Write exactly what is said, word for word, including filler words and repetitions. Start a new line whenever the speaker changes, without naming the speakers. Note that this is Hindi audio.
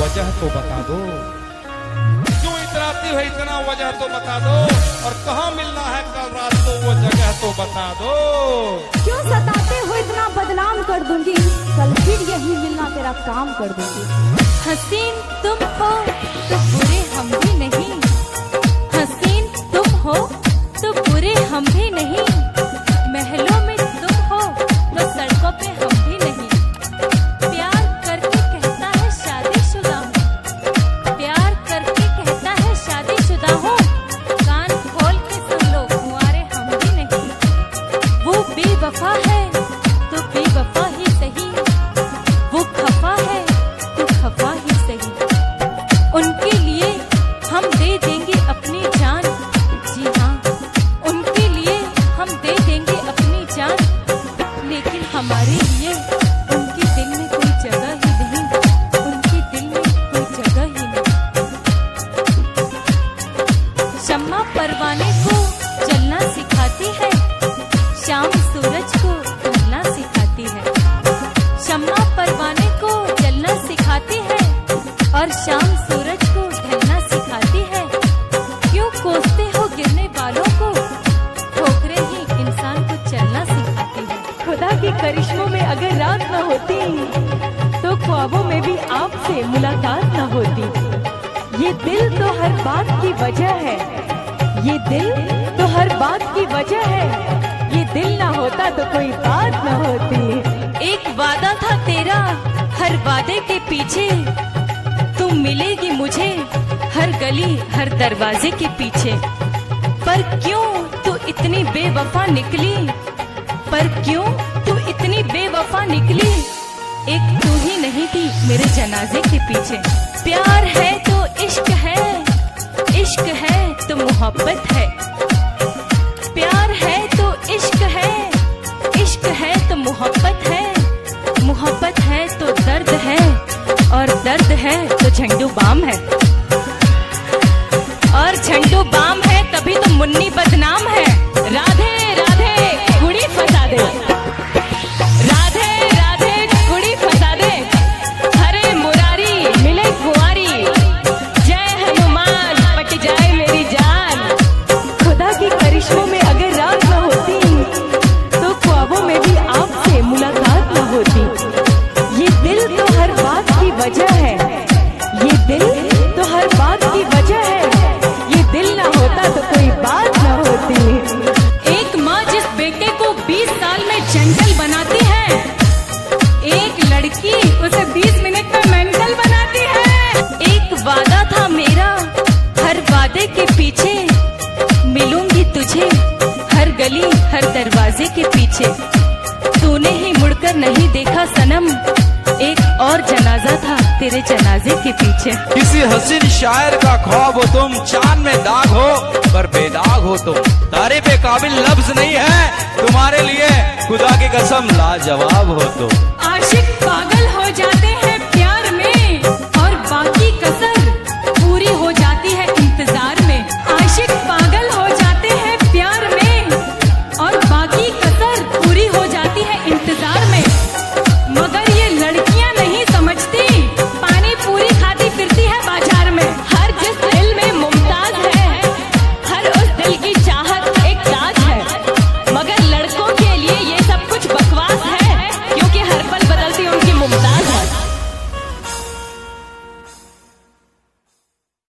वजह तो बता दो, क्यों इतराती हो इतना वजह तो बता दो, और कहाँ मिलना है कल रात को वो जगह तो बता दो।
क्यों सताते हो इतना बदनाम कर दूंगी, कल फिर यही मिलना तेरा काम कर दूंगी।
हसीन तुम हो तो बुरे हम भी नहीं, हसीन तुम हो तो बुरे हम भी नहीं, महलों में तुम हो तो सड़कों पे हम भी नहीं। प्यार करके कहता है शादीशुदा हूँ, प्यार करके कहता है शादीशुदा हूँ, कान खोल के सुन लो कुंवारे हम भी नहीं। वो बेवफा है तो बेवफा ही सही, वो खफा है तो खफा ही सही, उनके लिए हम दे देंगे अपनी जान। जी हाँ, उनके लिए हम दे देंगे अपनी जान, लेकिन हमारे लिए उनके दिल में कोई जगह ही नहीं, उनके दिल में कोई जगह ही नहीं। शम्मा परवाने को जलना सिखाती है, शाम सूरज को ढलना सिखाती है। शम्मा परवाने को जलना सिखाती है और शाम सूरज को ढलना सिखाती है। क्यों कोसते हो गिरने वालों को, ठोकरें ही इंसान को चलना सिखाती है।
खुदा के करिश्मों में अगर रात न होती तो ख्वाबों में भी आपसे मुलाकात न होती। ये दिल तो हर बात की वजह है, ये दिल तो हर बात की वजह है, ये दिल ना होता तो कोई बात न होती।
एक वादा था तेरा, हर वादे के पीछे तुम मिलेगी मुझे, हर गली हर दरवाजे के पीछे। पर क्यों तू इतनी बेवफा निकली, पर क्यों तू इतनी बेवफा निकली, एक तू ही नहीं थी मेरे जनाजे के पीछे। प्यार है तो इश्क है, इश्क है तो मोहब्बत है, प्यार है तो इश्क है, इश्क है तो मोहब्बत है, मोहब्बत है तो दर्द है, और दर्द है तो झंडू बाम है, और झंडू बाम है तभी तो मुन्नी बदनाम है। राधे राधे कुड़ी फंसा दे, राधे राधे कुड़ी फंसा दे, हरे मुरारी मिले कुंवारी, जय हनुमान पट जाए मेरी जान।
खुदा के करिश्मों में अगर रात न होती तो ख्वाबों में भी आपसे मुलाकात न होती। ये दिल तो हर बात की वजह है, ये दिल तो हर बात की वजह है, ये दिल ना होता तो कोई बात न होती।
एक माँ जिस बेटे को बीस साल में जंगल बनाती है, एक लड़की उसे बीस मिनट में मेंटल बनाती है। एक वादा था मेरा, हर वादे के पीछे मिलूंगी तुझे, हर गली हर दरवाजे के पीछे। तूने ही मुड़कर नहीं देखा सनम, एक और जनाजा था तेरे जनाजे के पीछे।
किसी हसीन शायर का ख्वाब हो तुम, चांद में दाग हो पर बेदाग हो तुम, तारीफ पे काबिल लफ्ज नहीं है तुम्हारे लिए, खुदा की कसम लाजवाब हो तुम।
आशिक